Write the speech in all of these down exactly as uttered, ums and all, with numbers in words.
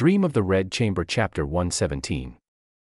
Dream of the Red Chamber, Chapter one seventeen.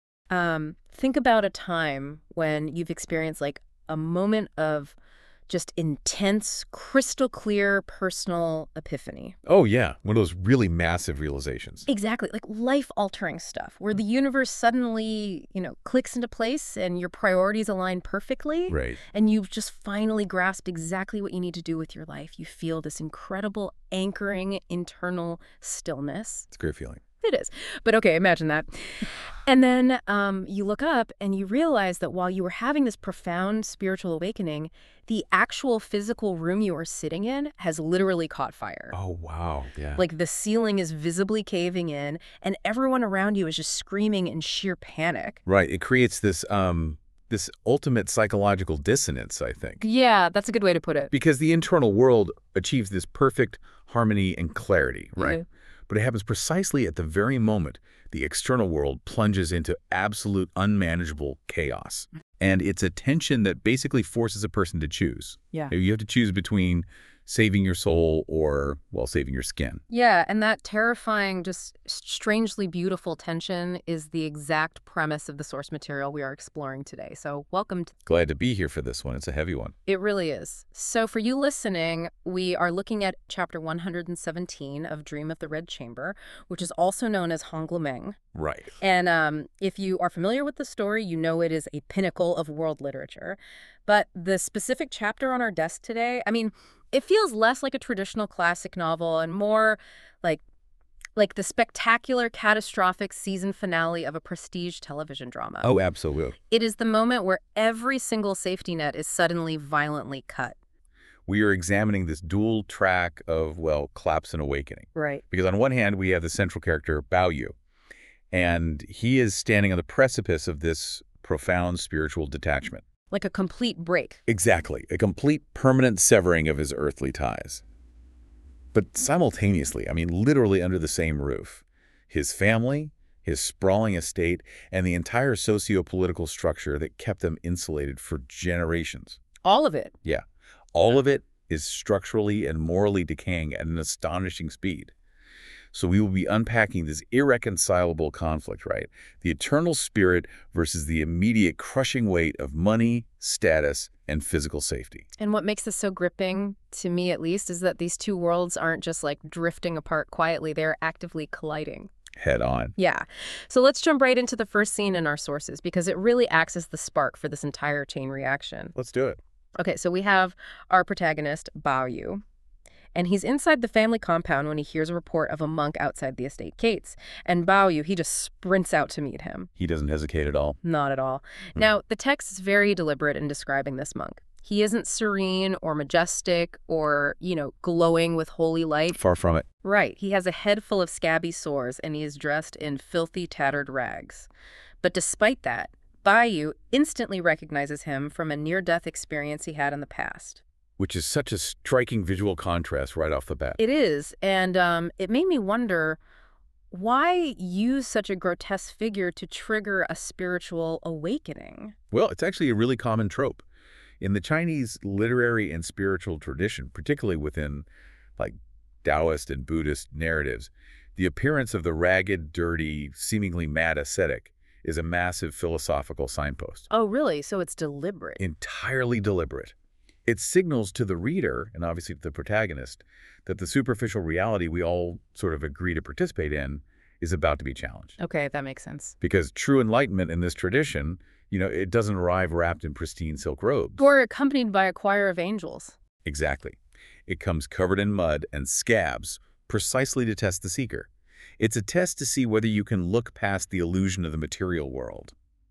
Um, think about a time when you've experienced like a moment of just intense, crystal clear personal epiphany. Oh, yeah. One of those really massive realizations. Exactly, like life-altering stuff where the universe suddenly, you know, clicks into place and your priorities align perfectly. Right. And you've just finally grasped exactly what you need to do with your life. You feel this incredible anchoring internal stillness. It's a great feeling. It is. But okay, imagine that. And then um, you look up and you realize that while you were having this profound spiritual awakening, the actual physical room you are sitting in has literally caught fire. Oh, wow. Yeah. Like the ceiling is visibly caving in and everyone around you is just screaming in sheer panic. Right. It creates this um this ultimate psychological dissonance, I think. Yeah, that's a good way to put it. Because the internal world achieves this perfect harmony and clarity, right? Mm-hmm. But it happens precisely at the very moment the external world plunges into absolute unmanageable chaos. And it's a tension that basically forces a person to choose. Yeah. You have to choose between saving your soul or, well, saving your skin. Yeah, and that terrifying, just strangely beautiful tension is the exact premise of the source material we are exploring today. So welcome to... Glad to be here for this one. It's a heavy one. It really is. So for you listening, we are looking at chapter one hundred seventeen of Dream of the Red Chamber, which is also known as Honglu-Meng. Right. And um, if you are familiar with the story, you know it is a pinnacle of world literature. But the specific chapter on our desk today, I mean, it feels less like a traditional classic novel and more like like the spectacular, catastrophic season finale of a prestige television drama. Oh, absolutely. It is the moment where every single safety net is suddenly violently cut. We are examining this dual track of, well, collapse and awakening. Right. Because on one hand, we have the central character, Bao Yu, and he is standing on the precipice of this profound spiritual detachment. Like a complete break. Exactly. A complete permanent severing of his earthly ties. But simultaneously, I mean, literally under the same roof, his family, his sprawling estate, and the entire socio-political structure that kept them insulated for generations. All of it. Yeah. All of it is structurally and morally decaying at an astonishing speed. So we will be unpacking this irreconcilable conflict, right? The eternal spirit versus the immediate crushing weight of money, status, and physical safety. And what makes this so gripping, to me at least, is that these two worlds aren't just like drifting apart quietly, they're actively colliding. Head on. Yeah. So let's jump right into the first scene in our sources, because it really acts as the spark for this entire chain reaction. Let's do it. Okay, so we have our protagonist, Bao Yu. And he's inside the family compound when he hears a report of a monk outside the estate gates. And Bao Yu, he just sprints out to meet him. He doesn't hesitate at all. Not at all. Hmm. Now, the text is very deliberate in describing this monk. He isn't serene or majestic or, you know, glowing with holy light. Far from it. Right. He has a head full of scabby sores and he is dressed in filthy, tattered rags. But despite that, Bao Yu instantly recognizes him from a near-death experience he had in the past. Which is such a striking visual contrast right off the bat. It is, and um, it made me wonder, why use such a grotesque figure to trigger a spiritual awakening? Well, it's actually a really common trope. In the Chinese literary and spiritual tradition, particularly within like Taoist and Buddhist narratives, the appearance of the ragged, dirty, seemingly mad ascetic is a massive philosophical signpost. Oh, really? So it's deliberate? Entirely deliberate. It signals to the reader, and obviously to the protagonist, that the superficial reality we all sort of agree to participate in is about to be challenged. Okay, that makes sense. Because true enlightenment in this tradition, you know, it doesn't arrive wrapped in pristine silk robes. Or accompanied by a choir of angels. Exactly. It comes covered in mud and scabs precisely to test the seeker. It's a test to see whether you can look past the illusion of the material world.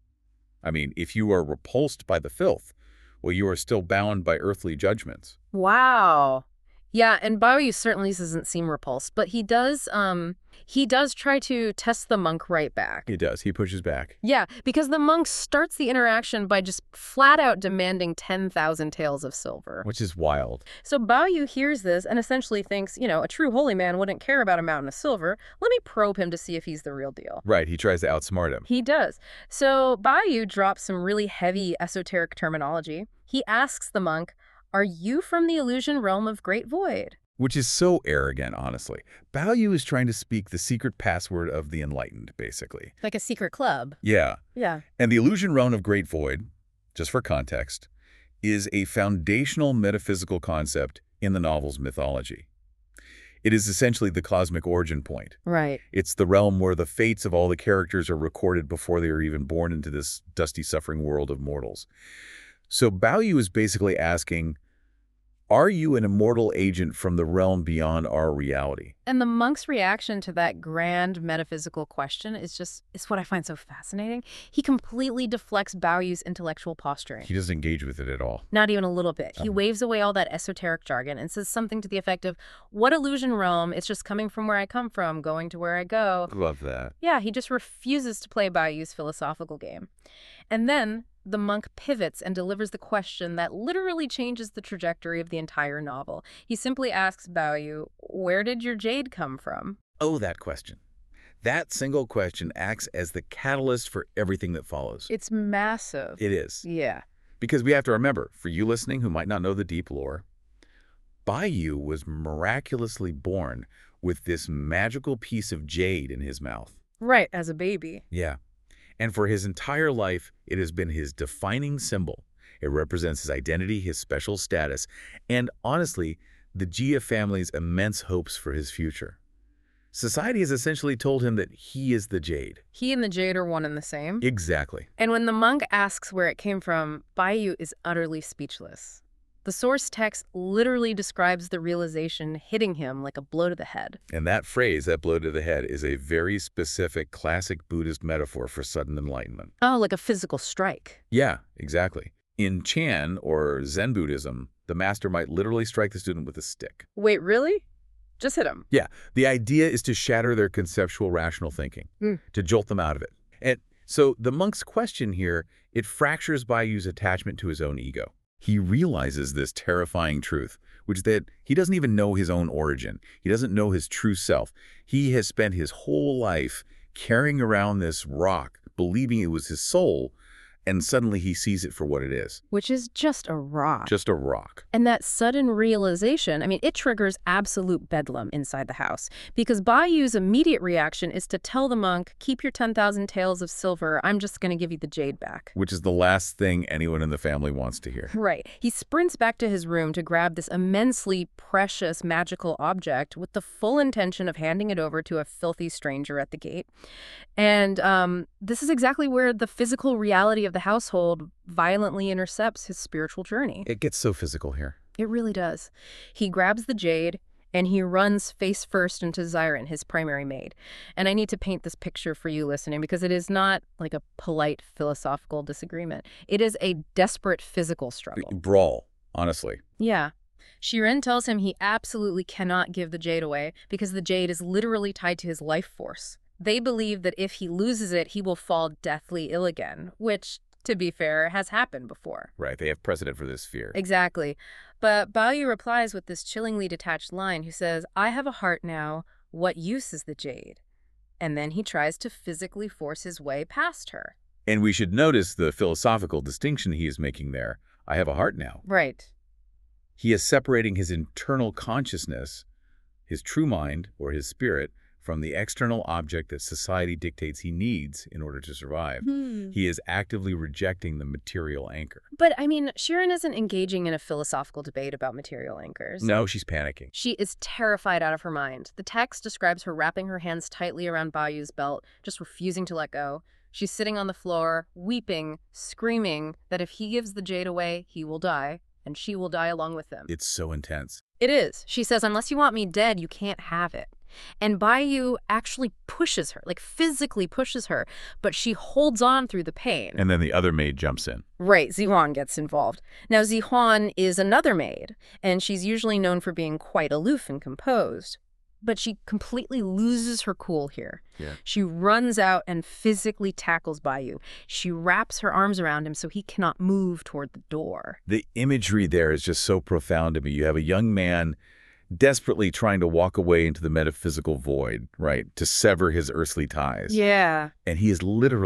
I mean, if you are repulsed by the filth, well, you are still bound by earthly judgments. Wow. Yeah, and Bao Yu certainly doesn't seem repulsed, but he does um he does try to test the monk right back. He does. He pushes back. Yeah, because the monk starts the interaction by just flat out demanding ten thousand taels of silver. Which is wild. So Bao Yu hears this and essentially thinks, you know, a true holy man wouldn't care about a mountain of silver. Let me probe him to see if he's the real deal. Right, he tries to outsmart him. He does. So Bao Yu drops some really heavy esoteric terminology. He asks the monk, "Are you from the illusion realm of Great Void?" Which is so arrogant, honestly. Bao Yu is trying to speak the secret password of the enlightened, basically. Like a secret club. Yeah. Yeah. And the illusion realm of Great Void, just for context, is a foundational metaphysical concept in the novel's mythology. It is essentially the cosmic origin point. Right. It's the realm where the fates of all the characters are recorded before they are even born into this dusty, suffering world of mortals. So Bao Yu is basically asking, are you an immortal agent from the realm beyond our reality? And the monk's reaction to that grand metaphysical question is just, is what I find so fascinating. He completely deflects Bao Yu's intellectual posturing. He doesn't engage with it at all. Not even a little bit. He Um. waves away all that esoteric jargon and says something to the effect of, what illusion realm? It's just coming from where I come from, going to where I go. Love that. Yeah, he just refuses to play Bao Yu's philosophical game. And then the monk pivots and delivers the question that literally changes the trajectory of the entire novel. He simply asks Bao Yu, where did your jade come from? Oh, that question. That single question acts as the catalyst for everything that follows. It's massive. It is. Yeah. Because we have to remember, for you listening who might not know the deep lore, Bao Yu was miraculously born with this magical piece of jade in his mouth. Right, as a baby. Yeah. And for his entire life, it has been his defining symbol. It represents his identity, his special status, and honestly, the Jia family's immense hopes for his future. Society has essentially told him that he is the jade. He and the jade are one and the same. Exactly. And when the monk asks where it came from, Bao Yu is utterly speechless. The source text literally describes the realization hitting him like a blow to the head. And that phrase, that blow to the head, is a very specific classic Buddhist metaphor for sudden enlightenment. Oh, like a physical strike. Yeah, exactly. In Chan, or Zen Buddhism, the master might literally strike the student with a stick. Wait, really? Just hit him. Yeah, the idea is to shatter their conceptual rational thinking, Mm. to jolt them out of it. And so the monk's question here, it fractures Bao Yu's attachment to his own ego. He realizes this terrifying truth, which is that he doesn't even know his own origin. He doesn't know his true self. He has spent his whole life carrying around this rock, believing it was his soul, and suddenly he sees it for what it is. Which is just a rock. Just a rock. And that sudden realization, I mean, it triggers absolute bedlam inside the house. Because Bao Yu's immediate reaction is to tell the monk, keep your ten thousand taels of silver, I'm just going to give you the jade back. Which is the last thing anyone in the family wants to hear. Right. He sprints back to his room to grab this immensely precious magical object with the full intention of handing it over to a filthy stranger at the gate. And um, this is exactly where the physical reality of the household violently intercepts his spiritual journey. It gets so physical here. It really does. He grabs the jade and he runs face first into Xiren, his primary maid. And I need to paint this picture for you listening because it is not like a polite philosophical disagreement. It is a desperate physical struggle. Brawl, honestly. Yeah. Xiren tells him he absolutely cannot give the jade away because the jade is literally tied to his life force. They believe that if he loses it, he will fall deathly ill again, which, to be fair, has happened before. Right, they have precedent for this fear. Exactly. But Bao Yu replies with this chillingly detached line. He says, I have a heart now. What use is the jade? And then he tries to physically force his way past her. And we should notice the philosophical distinction he is making there. I have a heart now. Right. He is separating his internal consciousness, his true mind, or his spirit, from the external object that society dictates he needs in order to survive. Hmm. He is actively rejecting the material anchor. But, I mean, Xiren isn't engaging in a philosophical debate about material anchors. No, she's panicking. She is terrified out of her mind. The text describes her wrapping her hands tightly around Bao Yu's belt, just refusing to let go. She's sitting on the floor, weeping, screaming that if he gives the jade away, he will die, and she will die along with him. It's so intense. It is. She says, unless you want me dead, you can't have it. And Bao Yu actually pushes her, like physically pushes her, but she holds on through the pain. And then the other maid jumps in. Right, Zihuan gets involved. Now, Zihuan is another maid, and she's usually known for being quite aloof and composed. But she completely loses her cool here. Yeah. She runs out and physically tackles Bao Yu. She wraps her arms around him so he cannot move toward the door. The imagery there is just so profound to me. You have a young man desperately trying to walk away into the metaphysical void, right, to sever his earthly ties. Yeah. And he is literally,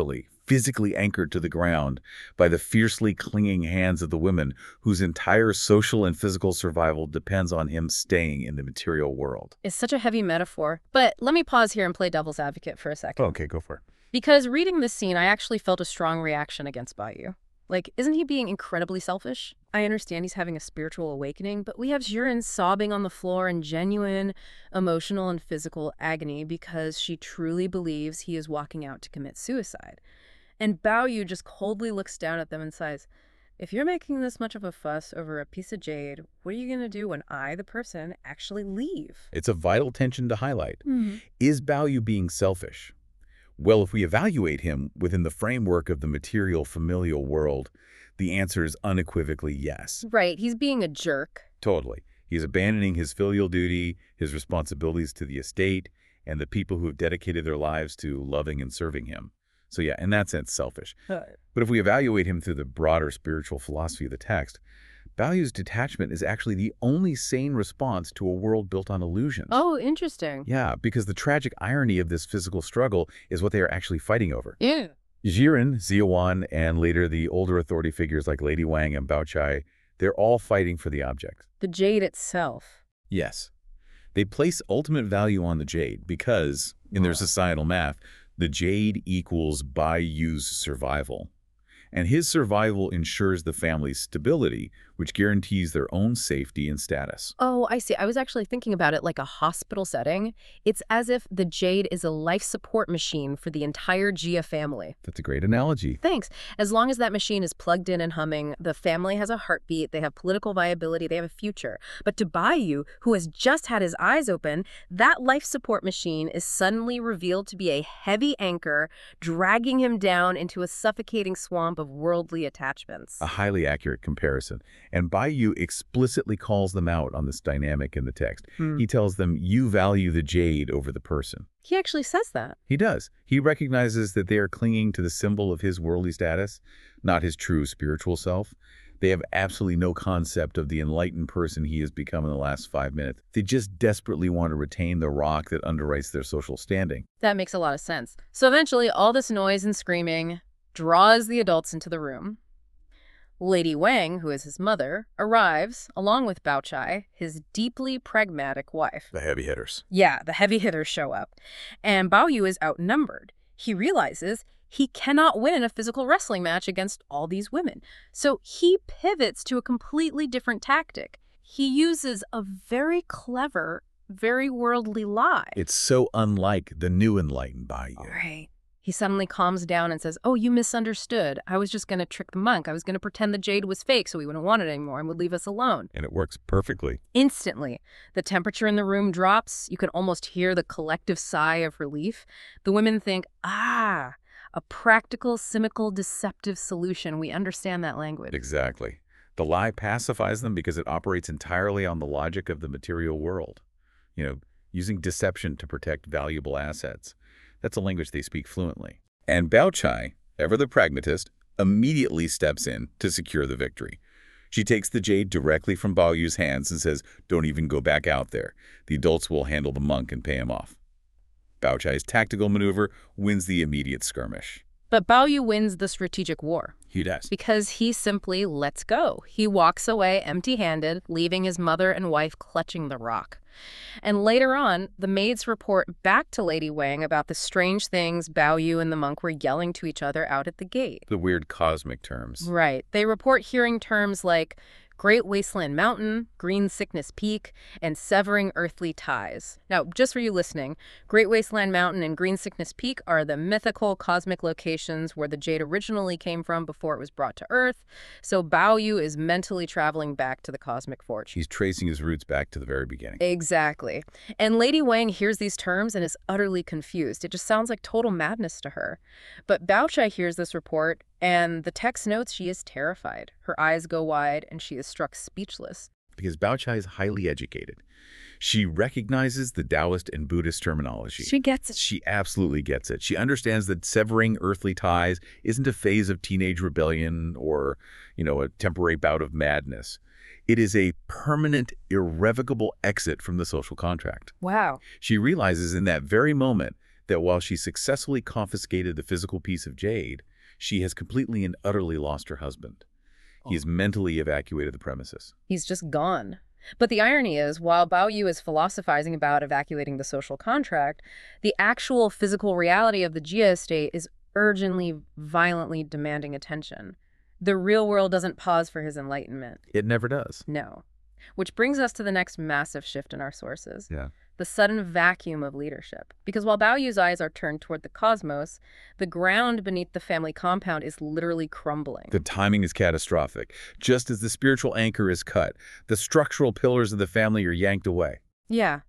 physically anchored to the ground by the fiercely clinging hands of the women whose entire social and physical survival depends on him staying in the material world. It's such a heavy metaphor. But let me pause here and play devil's advocate for a second. Okay, go for it. Because reading this scene, I actually felt a strong reaction against Bayou. Like, isn't he being incredibly selfish? I understand he's having a spiritual awakening, but we have Xirin sobbing on the floor in genuine emotional and physical agony because she truly believes he is walking out to commit suicide. And Bayou just coldly looks down at them and says, if you're making this much of a fuss over a piece of jade, what are you going to do when I, the person, actually leave? It's a vital tension to highlight. Mm-hmm. Is Bayou being selfish? Well, if we evaluate him within the framework of the material familial world, the answer is unequivocally yes. Right, he's being a jerk. Totally. He's abandoning his filial duty, his responsibilities to the estate, and the people who have dedicated their lives to loving and serving him. So yeah, in that sense, selfish. Uh, But if we evaluate him through the broader spiritual philosophy of the text, Baoyu's detachment is actually the only sane response to a world built on illusions. oh, interesting. Yeah, because the tragic irony of this physical struggle is what they are actually fighting over. Yeah. Xirin, Ziawan, and later the older authority figures like Lady Wang and Bao Chai, they're all fighting for the object. The jade itself. Yes. They place ultimate value on the jade because, in their societal math, the jade equals Baiyu's survival. And his survival ensures the family's stability, which guarantees their own safety and status. Oh, I see. I was actually thinking about it like a hospital setting. It's as if the jade is a life support machine for the entire Jia family. That's a great analogy. Thanks. As long as that machine is plugged in and humming, the family has a heartbeat, they have political viability, they have a future. But to Bayou, who has just had his eyes open, that life support machine is suddenly revealed to be a heavy anchor, dragging him down into a suffocating swamp of worldly attachments. A highly accurate comparison. And Bayou explicitly calls them out on this dynamic in the text. Hmm. He tells them, you value the jade over the person. He actually says that. He does. He recognizes that they are clinging to the symbol of his worldly status, not his true spiritual self. They have absolutely no concept of the enlightened person he has become in the last five minutes. They just desperately want to retain the rock that underwrites their social standing. That makes a lot of sense. So eventually, all this noise and screaming draws the adults into the room. Lady Wang, who is his mother, arrives, along with Bao Chai, his deeply pragmatic wife. The heavy hitters. Yeah, the heavy hitters show up. And Bao Yu is outnumbered. He realizes he cannot win a physical wrestling match against all these women. So he pivots to a completely different tactic. He uses a very clever, very worldly lie. It's so unlike the new enlightened Bayou. Right. He suddenly calms down and says, oh, you misunderstood. I was just going to trick the monk. I was going to pretend the jade was fake so he wouldn't want it anymore and would leave us alone. And it works perfectly. Instantly, the temperature in the room drops. You can almost hear the collective sigh of relief. The women think, ah, a practical, cynical, deceptive solution. We understand that language. Exactly. The lie pacifies them because it operates entirely on the logic of the material world. You know, using deception to protect valuable assets. That's a language they speak fluently. And Bao Chai, ever the pragmatist, immediately steps in to secure the victory. She takes the jade directly from Bao Yu's hands and says, don't even go back out there. The adults will handle the monk and pay him off. Bao Chai's tactical maneuver wins the immediate skirmish. But Bao Yu wins the strategic war. He does. Because he simply lets go. He walks away empty-handed, leaving his mother and wife clutching the rock. And later on, the maids report back to Lady Wang about the strange things Bao Yu and the monk were yelling to each other out at the gate. The weird cosmic terms. Right. They report hearing terms like Great Wasteland Mountain, Green Sickness Peak, and Severing Earthly Ties. Now, just for you listening, Great Wasteland Mountain and Green Sickness Peak are the mythical cosmic locations where the jade originally came from before it was brought to Earth. So Bao Yu is mentally traveling back to the cosmic forge. He's tracing his roots back to the very beginning. Exactly. And Lady Wang hears these terms and is utterly confused. It just sounds like total madness to her. But Bao Chai hears this report, and the text notes she is terrified. Her eyes go wide, and she is struck speechless. Because Bao Chai is highly educated. She recognizes the Taoist and Buddhist terminology. She gets it. She absolutely gets it. She understands that severing earthly ties isn't a phase of teenage rebellion or, you know, a temporary bout of madness. It is a permanent, irrevocable exit from the social contract. Wow. She realizes in that very moment that while she successfully confiscated the physical piece of jade, She has completely and utterly lost her husband. He has mentally evacuated the premises. He's just gone. But the irony is, while Bao Yu is philosophizing about evacuating the social contract, the actual physical reality of the Jia estate is urgently, violently demanding attention. The real world doesn't pause for his enlightenment. It never does. No. Which brings us to the next massive shift in our sources. Yeah. The sudden vacuum of leadership. Because while Bao Yu's eyes are turned toward the cosmos, the ground beneath the family compound is literally crumbling. The timing is catastrophic. Just as the spiritual anchor is cut, the structural pillars of the family are yanked away. Yeah.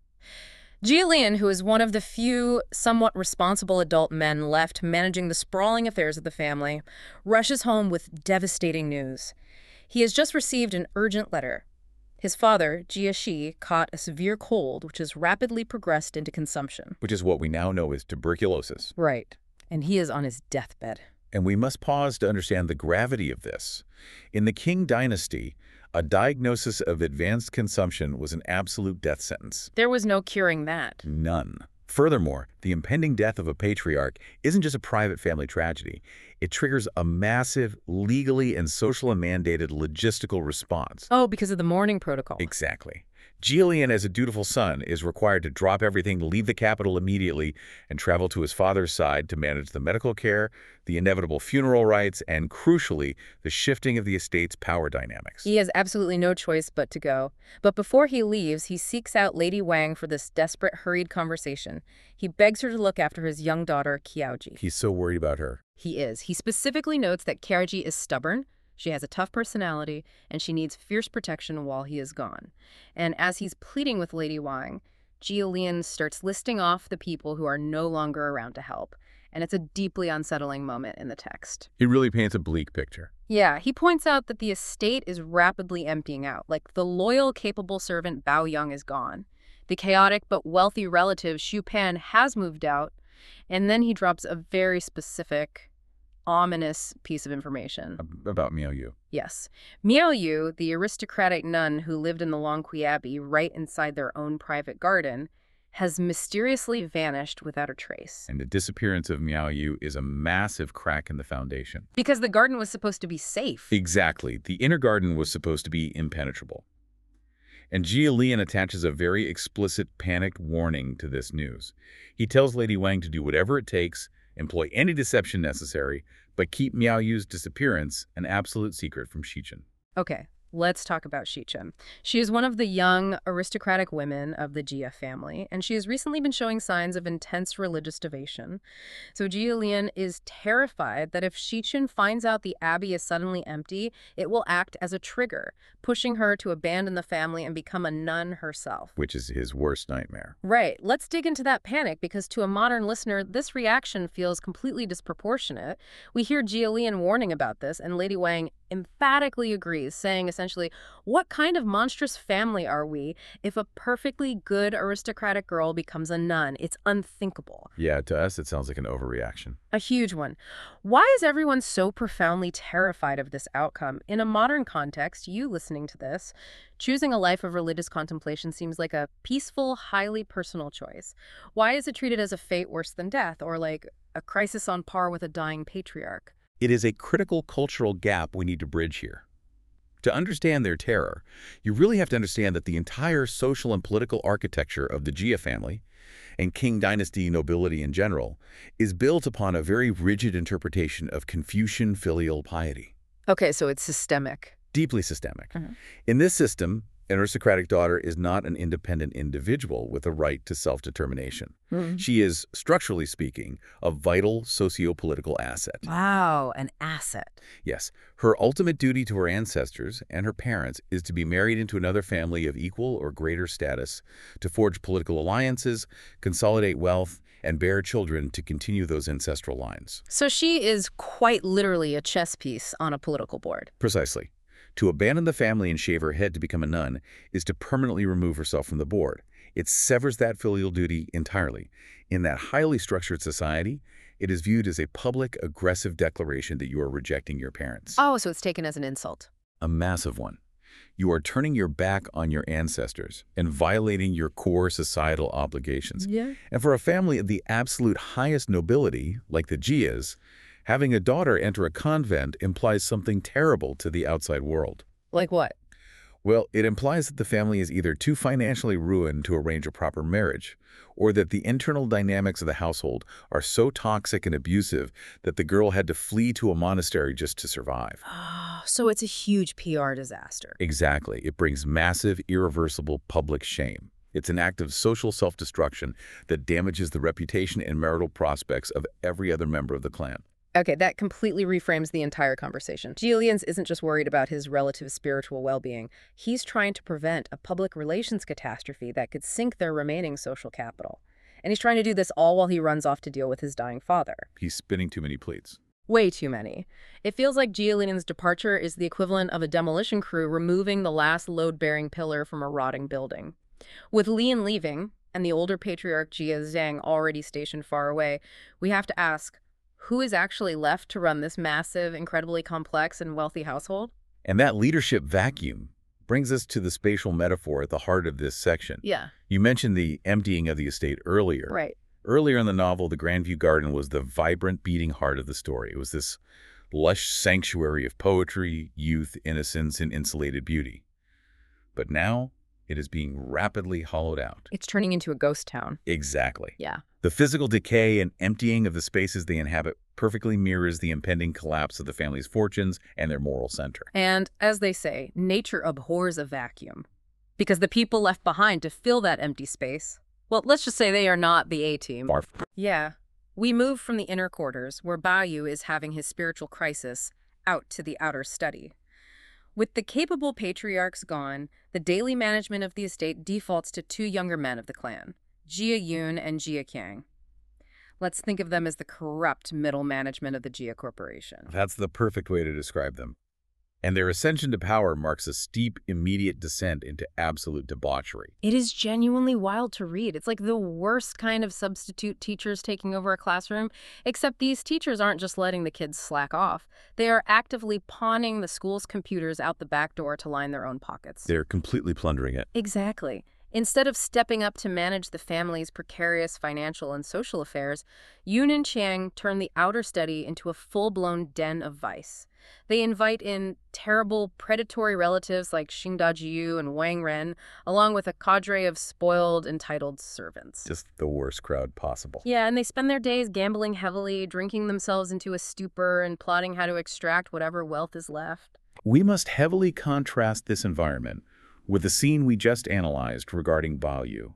Jia Lian, who is one of the few somewhat responsible adult men left managing the sprawling affairs of the family, rushes home with devastating news. He has just received an urgent letter. His father, Jia Shi, caught a severe cold which has rapidly progressed into consumption. Which is what we now know as tuberculosis. Right. And he is on his deathbed. And we must pause to understand the gravity of this. In the Qing dynasty, a diagnosis of advanced consumption was an absolute death sentence. There was no curing that. None. Furthermore, the impending death of a patriarch isn't just a private family tragedy. It triggers a massive, legally and socially mandated logistical response. Oh, because of the mourning protocol. Exactly. Jia Lian, as a dutiful son, is required to drop everything, leave the capital immediately, and travel to his father's side to manage the medical care, the inevitable funeral rites, and, crucially, the shifting of the estate's power dynamics. He has absolutely no choice but to go. But before he leaves, he seeks out Lady Wang for this desperate, hurried conversation. He begs her to look after his young daughter, Qiaoji. He's so worried about her. He is. He specifically notes that Qiaoji is stubborn, she has a tough personality, and she needs fierce protection while he is gone. And as he's pleading with Lady Wang, Jia Lian starts listing off the people who are no longer around to help. And it's a deeply unsettling moment in the text. It really paints a bleak picture. Yeah, he points out that the estate is rapidly emptying out. Like, the loyal, capable servant Bao Yang is gone. The chaotic but wealthy relative Xu Pan has moved out. And then he drops a very specific, ominous piece of information. About Miao Yu. Yes. Miao Yu, the aristocratic nun who lived in the Longqi Abbey right inside their own private garden, has mysteriously vanished without a trace. And the disappearance of Miao Yu is a massive crack in the foundation. Because the garden was supposed to be safe. Exactly. The inner garden was supposed to be impenetrable. And Jia Lian attaches a very explicit panicked warning to this news. He tells Lady Wang to do whatever it takes, employ any deception necessary, but keep Miao Yu's disappearance an absolute secret from Xichen. Okay, let's talk about Xichen. She is one of the young, aristocratic women of the Jia family, and she has recently been showing signs of intense religious devotion. So Jia Lian is terrified that if Xichen finds out the abbey is suddenly empty, it will act as a trigger, pushing her to abandon the family and become a nun herself. Which is his worst nightmare. Right. Let's dig into that panic, because to a modern listener, this reaction feels completely disproportionate. We hear Jia Lian warning about this, and Lady Wang emphatically agrees, saying essentially, what kind of monstrous family are we if a perfectly good aristocratic girl becomes a nun? It's unthinkable. Yeah, to us it sounds like an overreaction. A huge one. Why is everyone so profoundly terrified of this outcome? In a modern context, you listening to this, choosing a life of religious contemplation seems like a peaceful, highly personal choice. Why is it treated as a fate worse than death, or like a crisis on par with a dying patriarch? It is a critical cultural gap we need to bridge here. To understand their terror, you really have to understand that the entire social and political architecture of the Jia family, and Qing dynasty nobility in general, is built upon a very rigid interpretation of Confucian filial piety. Okay, so it's systemic. Deeply systemic. Mm-hmm. In this system, an aristocratic daughter is not an independent individual with a right to self-determination. Mm-hmm. She is, structurally speaking, a vital socio-political asset. Wow, an asset. Yes, her ultimate duty to her ancestors and her parents is to be married into another family of equal or greater status, to forge political alliances, consolidate wealth, and bear children to continue those ancestral lines. So she is quite literally a chess piece on a political board. Precisely. To abandon the family and shave her head to become a nun is to permanently remove herself from the board. It severs that filial duty entirely. In that highly structured society, it is viewed as a public, aggressive declaration that you are rejecting your parents. Oh, so it's taken as an insult. A massive one. You are turning your back on your ancestors and violating your core societal obligations. Yeah. And for a family of the absolute highest nobility, like the Jias, Having a daughter enter a convent implies something terrible to the outside world. Like what? Well, it implies that the family is either too financially ruined to arrange a proper marriage, or that the internal dynamics of the household are so toxic and abusive that the girl had to flee to a monastery just to survive. Oh, so it's a huge P R disaster. Exactly. It brings massive, irreversible public shame. It's an act of social self-destruction that damages the reputation and marital prospects of every other member of the clan. Okay, that completely reframes the entire conversation. Giulians isn't just worried about his relative spiritual well-being. He's trying to prevent a public relations catastrophe that could sink their remaining social capital. And he's trying to do this all while he runs off to deal with his dying father. He's spinning too many plates. Way too many. It feels like Giulian's departure is the equivalent of a demolition crew removing the last load-bearing pillar from a rotting building. With Lian leaving, and the older patriarch Jia Zhang already stationed far away, we have to ask, who is actually left to run this massive, incredibly complex and wealthy household? And that leadership vacuum brings us to the spatial metaphor at the heart of this section. Yeah. You mentioned the emptying of the estate earlier. Right. Earlier in the novel, the Grandview Garden was the vibrant, beating heart of the story. It was this lush sanctuary of poetry, youth, innocence, and insulated beauty. But now, it is being rapidly hollowed out. It's turning into a ghost town. Exactly. Yeah. The physical decay and emptying of the spaces they inhabit perfectly mirrors the impending collapse of the family's fortunes and their moral center. And, as they say, nature abhors a vacuum. Because the people left behind to fill that empty space, well, let's just say they are not the A-team. Barf. Yeah. We move from the inner quarters, where Bayu is having his spiritual crisis, out to the outer study. With the capable patriarchs gone, the daily management of the estate defaults to two younger men of the clan, Jia Yun and Jia Qiang. Let's think of them as the corrupt middle management of the Jia Corporation. That's the perfect way to describe them. And their ascension to power marks a steep, immediate descent into absolute debauchery. It is genuinely wild to read. It's like the worst kind of substitute teachers taking over a classroom, except these teachers aren't just letting the kids slack off. They are actively pawning the school's computers out the back door to line their own pockets. They're completely plundering it. Exactly. Instead of stepping up to manage the family's precarious financial and social affairs, Yun and Qiang turn the outer study into a full-blown den of vice. They invite in terrible, predatory relatives like Xing Dajiu and Wang Ren, along with a cadre of spoiled, entitled servants. Just the worst crowd possible. Yeah, and they spend their days gambling heavily, drinking themselves into a stupor, and plotting how to extract whatever wealth is left. We must heavily contrast this environment with the scene we just analyzed regarding Bayu.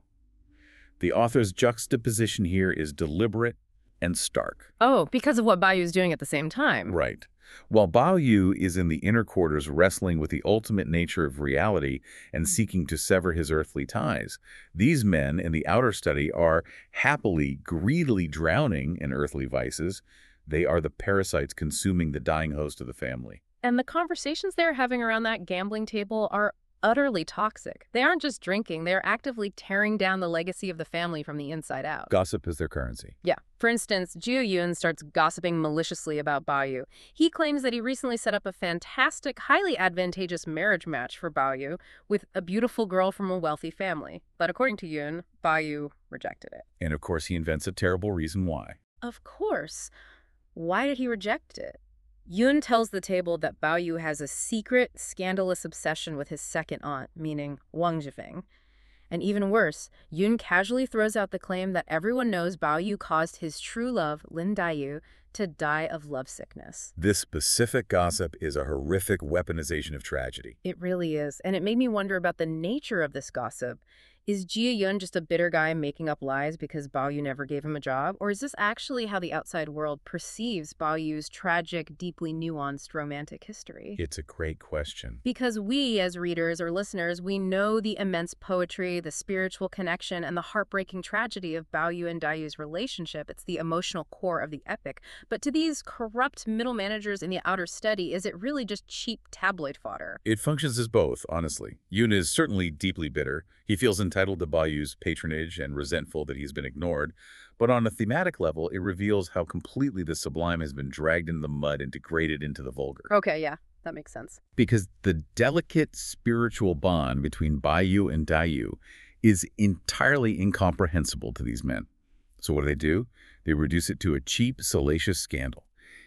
The author's juxtaposition here is deliberate and stark. Oh, because of what Bayu is doing at the same time. Right. While Bayu is in the inner quarters wrestling with the ultimate nature of reality and seeking to sever his earthly ties, these men in the outer study are happily, greedily drowning in earthly vices. They are the parasites consuming the dying host of the family. And the conversations they're having around that gambling table are utterly toxic. They aren't just drinking, they're actively tearing down the legacy of the family from the inside out. Gossip is their currency. Yeah. For instance, Jia Yun starts gossiping maliciously about Bayu. He claims that he recently set up a fantastic, highly advantageous marriage match for Bayu with a beautiful girl from a wealthy family. But according to Yun, Bayu rejected it. And of course he invents a terrible reason why. Of course. Why did he reject it? Yun tells the table that Bayu has a secret, scandalous obsession with his second aunt, meaning Wang Zhifeng. And even worse, Yun casually throws out the claim that everyone knows Bayu caused his true love, Lin Daiyu, to die of lovesickness. This specific gossip is a horrific weaponization of tragedy. It really is, and it made me wonder about the nature of this gossip. Is Jia Yun just a bitter guy making up lies because Bayu never gave him a job? Or is this actually how the outside world perceives Bayu's tragic, deeply nuanced romantic history? It's a great question. Because we, as readers or listeners, we know the immense poetry, the spiritual connection, and the heartbreaking tragedy of Bayu and Daiyu's relationship. It's the emotional core of the epic. But to these corrupt middle managers in the outer study, is it really just cheap tabloid fodder? It functions as both, honestly. Yun is certainly deeply bitter. He feels entitled to Bayu's patronage and resentful that he's been ignored. But on a thematic level, it reveals how completely the sublime has been dragged into the mud and degraded into the vulgar. Okay, yeah, that makes sense. Because the delicate spiritual bond between Bayu and Daiyu is entirely incomprehensible to these men. So what do they do? They reduce it to a cheap, salacious scandal.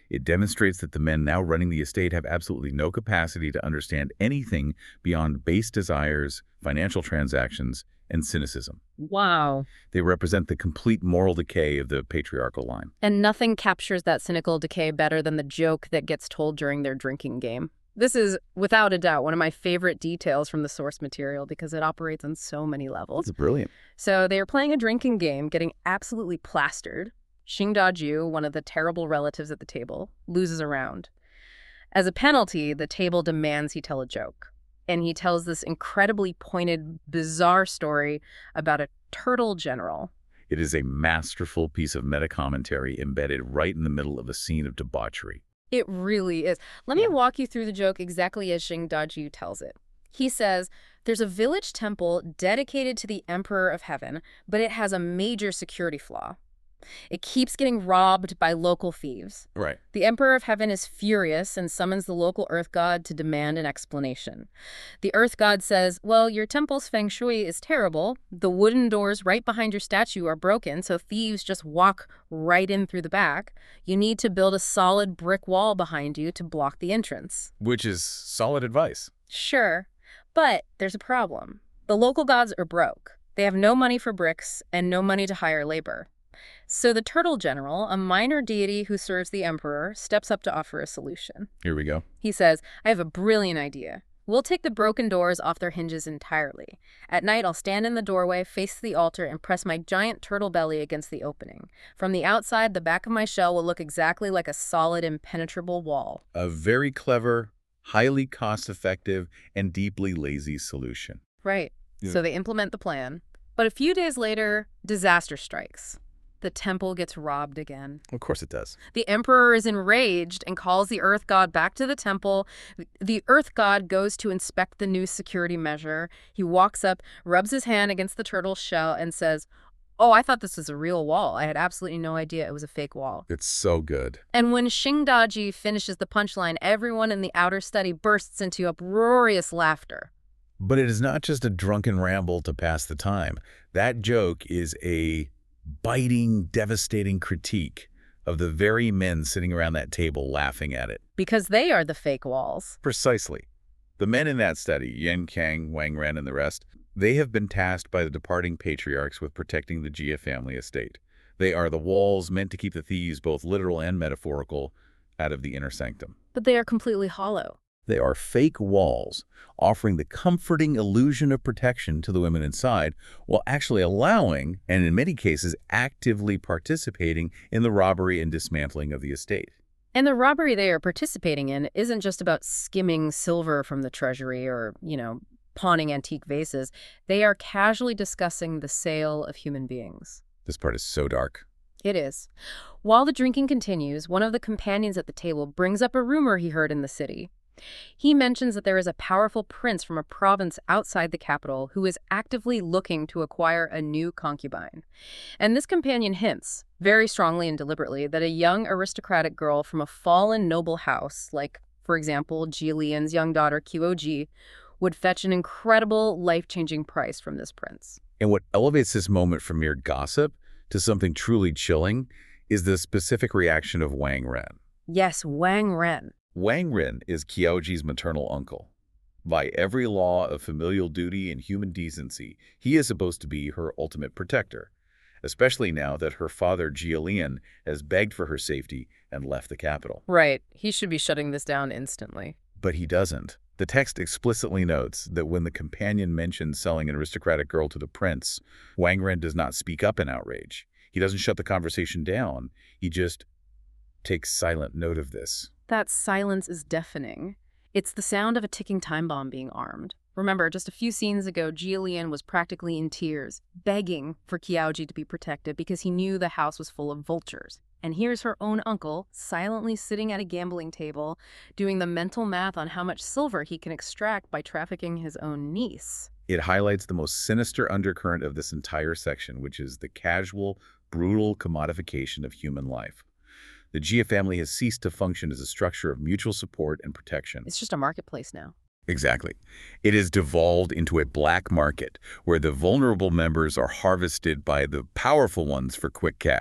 It demonstrates that the men now running the estate have absolutely no capacity to understand anything beyond base desires, financial transactions, and cynicism. Wow. They represent the complete moral decay of the patriarchal line. And nothing captures that cynical decay better than the joke that gets told during their drinking game. This is, without a doubt, one of my favorite details from the source material because it operates on so many levels. It's brilliant. So they are playing a drinking game, getting absolutely plastered. Xing Daju, one of the terrible relatives at the table, loses a round. As a penalty, the table demands he tell a joke. And he tells this incredibly pointed, bizarre story about a turtle general. It is a masterful piece of meta-commentary embedded right in the middle of a scene of debauchery. It really is. Let me walk you through the joke exactly as Xing Daju tells it. He says, there's a village temple dedicated to the Emperor of Heaven, but it has a major security flaw. It keeps getting robbed by local thieves. Right. The Emperor of Heaven is furious and summons the local Earth God to demand an explanation. The Earth God says, well, your temple's feng shui is terrible. The wooden doors right behind your statue are broken, so thieves just walk right in through the back. You need to build a solid brick wall behind you to block the entrance. Which is solid advice. Sure, but there's a problem. The local gods are broke. They have no money for bricks and no money to hire labor. So the Turtle General, a minor deity who serves the Emperor, steps up to offer a solution. Here we go. He says, I have a brilliant idea. We'll take the broken doors off their hinges entirely. At night, I'll stand in the doorway, face the altar, and press my giant turtle belly against the opening. From the outside, the back of my shell will look exactly like a solid, impenetrable wall. A very clever, highly cost-effective, and deeply lazy solution. Right. Yeah. So they implement the plan. But a few days later, disaster strikes. The temple gets robbed again. Of course it does. The Emperor is enraged and calls the Earth God back to the temple. The Earth God goes to inspect the new security measure. He walks up, rubs his hand against the turtle's shell, and says, oh, I thought this was a real wall. I had absolutely no idea it was a fake wall. It's so good. And when Xing Daji finishes the punchline, everyone in the outer study bursts into uproarious laughter. But it is not just a drunken ramble to pass the time. That joke is a biting, devastating critique of the very men sitting around that table laughing at it. Because they are the fake walls. Precisely. The men in that study, Yan Kang, Wang Ren, and the rest, they have been tasked by the departing patriarchs with protecting the Jia family estate. They are the walls meant to keep the thieves, both literal and metaphorical, out of the inner sanctum. But they are completely hollow. They are fake walls, offering the comforting illusion of protection to the women inside, while actually allowing, and in many cases actively participating, in the robbery and dismantling of the estate. And the robbery they are participating in isn't just about skimming silver from the treasury or, you know, pawning antique vases. They are casually discussing the sale of human beings. This part is so dark. It is. While the drinking continues, one of the companions at the table brings up a rumor he heard in the city. He mentions that there is a powerful prince from a province outside the capital who is actively looking to acquire a new concubine. And this companion hints, very strongly and deliberately, that a young aristocratic girl from a fallen noble house, like, for example, Jia Lian's young daughter Qiuji, would fetch an incredible, life-changing price from this prince. And what elevates this moment from mere gossip to something truly chilling is the specific reaction of Wang Ren. Yes, Wang Ren. Wang Ren is Qiuji's maternal uncle. By every law of familial duty and human decency, he is supposed to be her ultimate protector, especially now that her father, Jia Lian, has begged for her safety and left the capital. Right. He should be shutting this down instantly. But he doesn't. The text explicitly notes that when the companion mentions selling an aristocratic girl to the prince, Wang Ren does not speak up in outrage. He doesn't shut the conversation down. He just takes silent note of this. That silence is deafening. It's the sound of a ticking time bomb being armed. Remember, just a few scenes ago, Jia Lian was practically in tears, begging for Qiuji to be protected because he knew the house was full of vultures. And here's her own uncle, silently sitting at a gambling table, doing the mental math on how much silver he can extract by trafficking his own niece. It highlights the most sinister undercurrent of this entire section, which is the casual, brutal commodification of human life. The Jia family has ceased to function as a structure of mutual support and protection. It's just a marketplace now. Exactly. It has devolved into a black market where the vulnerable members are harvested by the powerful ones for quick cash.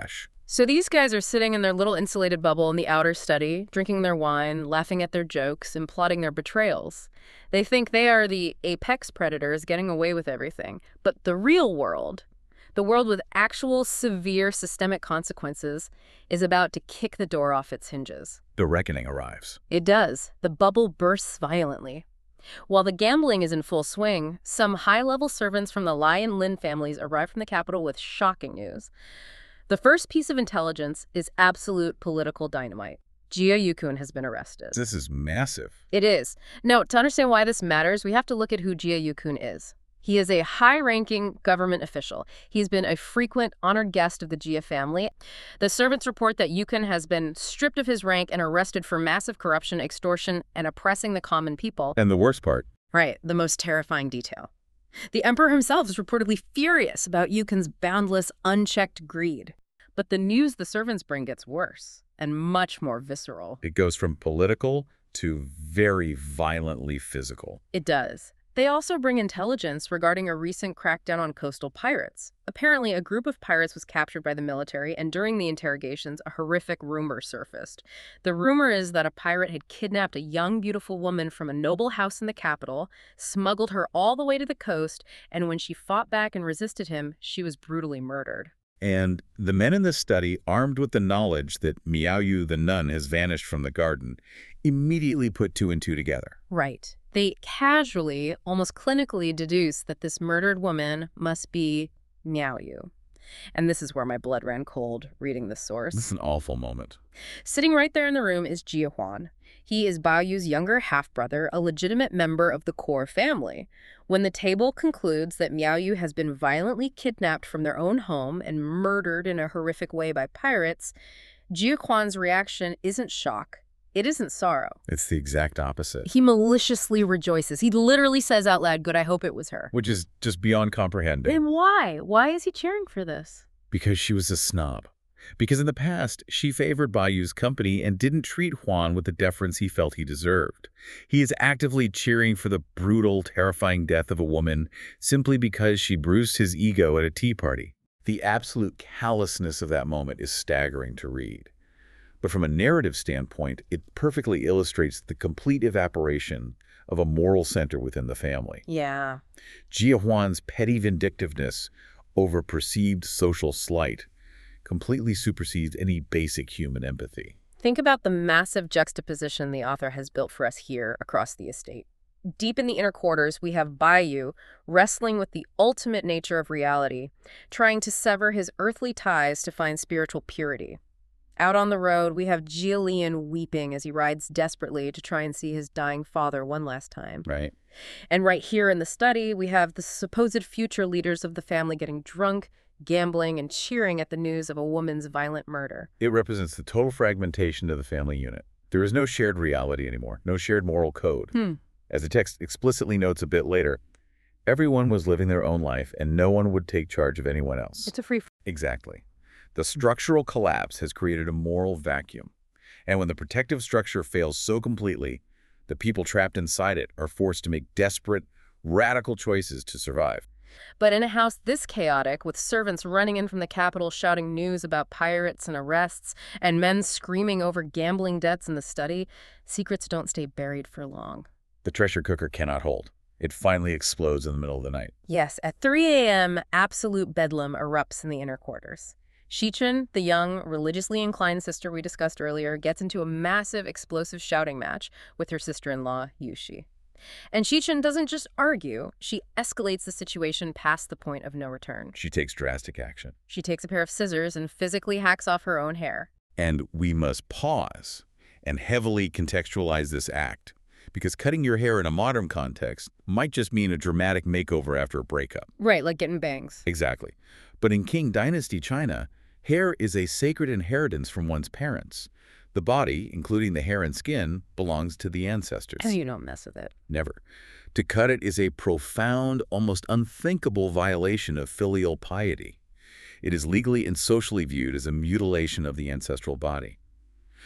So these guys are sitting in their little insulated bubble in the outer study, drinking their wine, laughing at their jokes, and plotting their betrayals. They think they are the apex predators getting away with everything. But the real world, the world with actual severe systemic consequences, is about to kick the door off its hinges. The reckoning arrives. It does. The bubble bursts violently. While the gambling is in full swing, some high-level servants from the Lai and Lin families arrive from the capital with shocking news. The first piece of intelligence is absolute political dynamite. Jia Yukun has been arrested. This is massive. It is. Now, to understand why this matters, we have to look at who Jia Yukun is. He is a high-ranking government official. He's been a frequent, honored guest of the Jia family. The servants report that Yukun has been stripped of his rank and arrested for massive corruption, extortion, and oppressing the common people. And the worst part. Right, the most terrifying detail. The emperor himself is reportedly furious about Yukun's boundless, unchecked greed. But the news the servants bring gets worse and much more visceral. It goes from political to very violently physical. It does. They also bring intelligence regarding a recent crackdown on coastal pirates. Apparently, a group of pirates was captured by the military, and during the interrogations, a horrific rumor surfaced. The rumor is that a pirate had kidnapped a young, beautiful woman from a noble house in the capital, smuggled her all the way to the coast, and when she fought back and resisted him, she was brutally murdered. And the men in this study, armed with the knowledge that Miao Yu the nun has vanished from the garden, immediately put two and two together. Right. They casually, almost clinically deduce that this murdered woman must be Miao Yu. And this is where my blood ran cold reading this source. This is an awful moment. Sitting right there in the room is Jia Huan. He is Bao Yu's younger half-brother, a legitimate member of the core family. When the table concludes that Miao Yu has been violently kidnapped from their own home and murdered in a horrific way by pirates, Jia Huan's reaction isn't shock. It isn't sorrow. It's the exact opposite. He maliciously rejoices. He literally says out loud, "Good, I hope it was her." Which is just beyond comprehending. And why? Why is he cheering for this? Because she was a snob. Because in the past, she favored Bayu's company and didn't treat Huan with the deference he felt he deserved. He is actively cheering for the brutal, terrifying death of a woman simply because she bruised his ego at a tea party. The absolute callousness of that moment is staggering to read. But from a narrative standpoint, it perfectly illustrates the complete evaporation of a moral center within the family. Yeah. Jia Huan's petty vindictiveness over perceived social slight completely supersedes any basic human empathy. Think about the massive juxtaposition the author has built for us here across the estate. Deep in the inner quarters, we have Baiyu wrestling with the ultimate nature of reality, trying to sever his earthly ties to find spiritual purity. Out on the road, we have Jia Lian weeping as he rides desperately to try and see his dying father one last time. Right. And right here in the study, we have the supposed future leaders of the family getting drunk, gambling, and cheering at the news of a woman's violent murder. It represents the total fragmentation of the family unit. There is no shared reality anymore, no shared moral code. Hmm. As the text explicitly notes a bit later, everyone was living their own life and no one would take charge of anyone else. It's a free... Exactly. The structural collapse has created a moral vacuum. And when the protective structure fails so completely, the people trapped inside it are forced to make desperate, radical choices to survive. But in a house this chaotic, with servants running in from the capital shouting news about pirates and arrests, and men screaming over gambling debts in the study, secrets don't stay buried for long. The pressure cooker cannot hold. It finally explodes in the middle of the night. Yes, at three a m, absolute bedlam erupts in the inner quarters. Shichen, the young, religiously inclined sister we discussed earlier, gets into a massive, explosive shouting match with her sister-in-law, Yushi. And Shichen doesn't just argue, she escalates the situation past the point of no return. She takes drastic action. She takes a pair of scissors and physically hacks off her own hair. And we must pause and heavily contextualize this act, because cutting your hair in a modern context might just mean a dramatic makeover after a breakup. Right, like getting bangs. Exactly. But in Qing Dynasty China, hair is a sacred inheritance from one's parents. The body, including the hair and skin, belongs to the ancestors. And you don't mess with it. Never. To cut it is a profound, almost unthinkable violation of filial piety. It is legally and socially viewed as a mutilation of the ancestral body.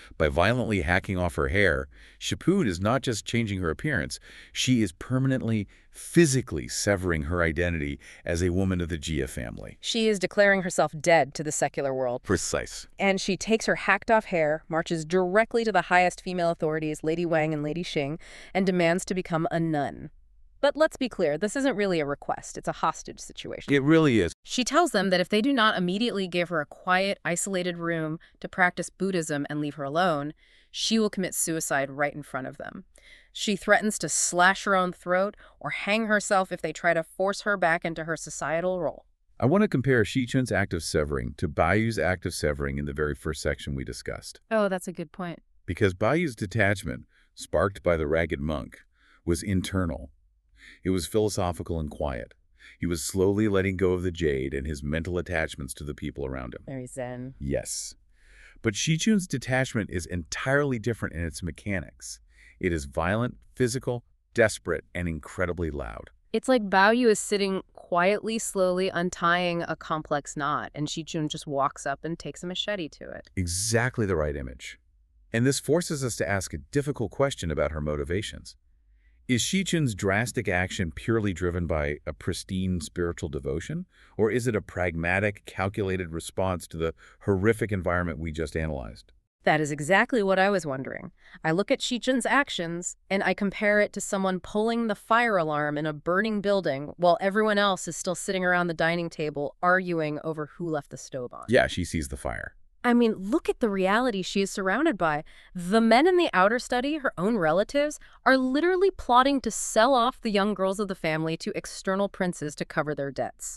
By violently hacking off her hair, Shipun is not just changing her appearance, she is permanently, physically severing her identity as a woman of the Jia family. She is declaring herself dead to the secular world. Precise. And she takes her hacked-off hair, marches directly to the highest female authorities, Lady Wang and Lady Xing, and demands to become a nun. But let's be clear, this isn't really a request. It's a hostage situation. It really is. She tells them that if they do not immediately give her a quiet, isolated room to practice Buddhism and leave her alone, she will commit suicide right in front of them. She threatens to slash her own throat or hang herself if they try to force her back into her societal role. I want to compare Shichun's act of severing to Bayu's act of severing in the very first section we discussed. Oh, that's a good point. Because Bayu's detachment, sparked by the ragged monk, was internal. It was philosophical and quiet. He was slowly letting go of the jade and his mental attachments to the people around him. Very zen. Yes. But Shichun's detachment is entirely different in its mechanics. It is violent, physical, desperate, and incredibly loud. It's like Baoyu is sitting quietly, slowly untying a complex knot, and Shichun just walks up and takes a machete to it. Exactly the right image. And this forces us to ask a difficult question about her motivations. Is Shichun's drastic action purely driven by a pristine spiritual devotion, or is it a pragmatic, calculated response to the horrific environment we just analyzed? That is exactly what I was wondering. I look at Shichun's actions, and I compare it to someone pulling the fire alarm in a burning building while everyone else is still sitting around the dining table arguing over who left the stove on. Yeah, she sees the fire. I mean, look at the reality she is surrounded by. The men in the outer study, her own relatives, are literally plotting to sell off the young girls of the family to external princes to cover their debts.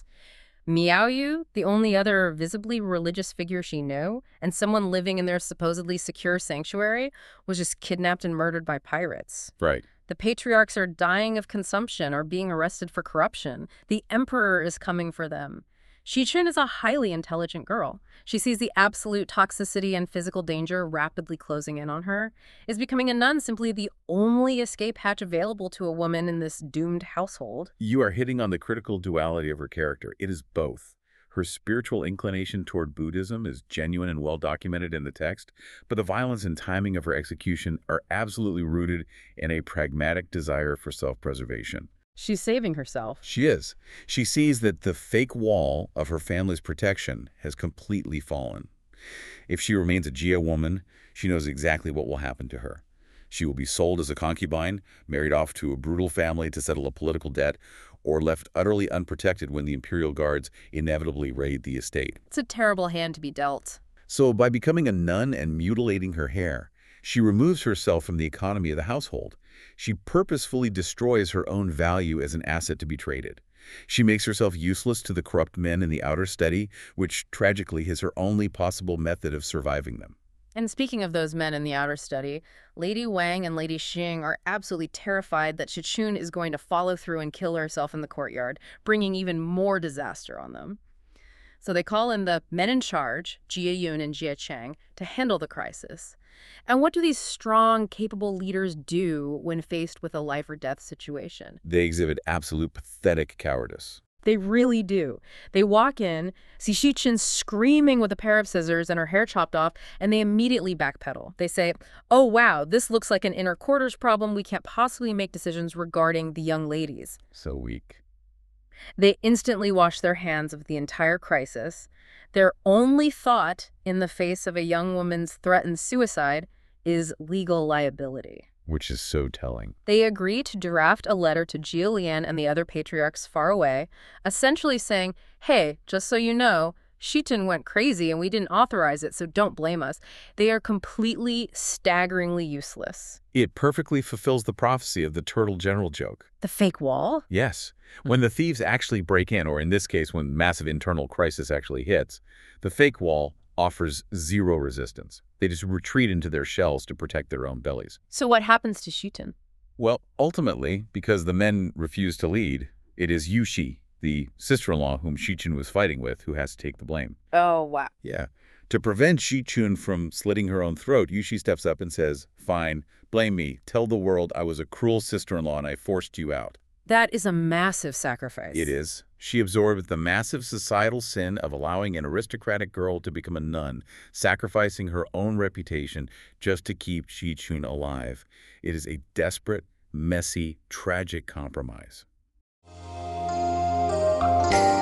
Miaoyu, the only other visibly religious figure she knew, and someone living in their supposedly secure sanctuary, was just kidnapped and murdered by pirates. Right. The patriarchs are dying of consumption or being arrested for corruption. The emperor is coming for them. Shichun is a highly intelligent girl. She sees the absolute toxicity and physical danger rapidly closing in on her. Is becoming a nun simply the only escape hatch available to a woman in this doomed household? You are hitting on the critical duality of her character. It is both. Her spiritual inclination toward Buddhism is genuine and well documented in the text, but the violence and timing of her execution are absolutely rooted in a pragmatic desire for self-preservation. She's saving herself. She is. She sees that the fake wall of her family's protection has completely fallen. If she remains a Jia woman, she knows exactly what will happen to her. She will be sold as a concubine, married off to a brutal family to settle a political debt, or left utterly unprotected when the imperial guards inevitably raid the estate. It's a terrible hand to be dealt. So by becoming a nun and mutilating her hair, she removes herself from the economy of the household. She purposefully destroys her own value as an asset to be traded. She makes herself useless to the corrupt men in the outer study, which tragically is her only possible method of surviving them. And speaking of those men in the outer study, Lady Wang and Lady Xing are absolutely terrified that Shichun is going to follow through and kill herself in the courtyard, bringing even more disaster on them. So they call in the men in charge, Jia Yun and Jia Chang, to handle the crisis. And what do these strong, capable leaders do when faced with a life or death situation? They exhibit absolute pathetic cowardice. They really do. They walk in, see Shichun screaming with a pair of scissors and her hair chopped off, and they immediately backpedal. They say, oh wow, this looks like an inner quarters problem. We can't possibly make decisions regarding the young ladies. So weak. They instantly wash their hands of the entire crisis. Their only thought in the face of a young woman's threatened suicide is legal liability. Which is so telling. They agree to draft a letter to Jia Lian and the other patriarchs far away, essentially saying, hey, just so you know, Shichun went crazy and we didn't authorize it, so don't blame us. They are completely, staggeringly useless. It perfectly fulfills the prophecy of the turtle general joke. The fake wall? Yes. When the thieves actually break in, or in this case, when massive internal crisis actually hits, the fake wall offers zero resistance. They just retreat into their shells to protect their own bellies. So what happens to Shichun? Well, ultimately, because the men refuse to lead, it is Yushi, the sister-in-law whom Shichun was fighting with, who has to take the blame. Oh, wow. Yeah. To prevent Shichun from slitting her own throat, Yushi steps up and says, fine, blame me. Tell the world I was a cruel sister-in-law and I forced you out. That is a massive sacrifice. It is. She absorbed the massive societal sin of allowing an aristocratic girl to become a nun, sacrificing her own reputation just to keep Qi-chun alive. It is a desperate, messy, tragic compromise.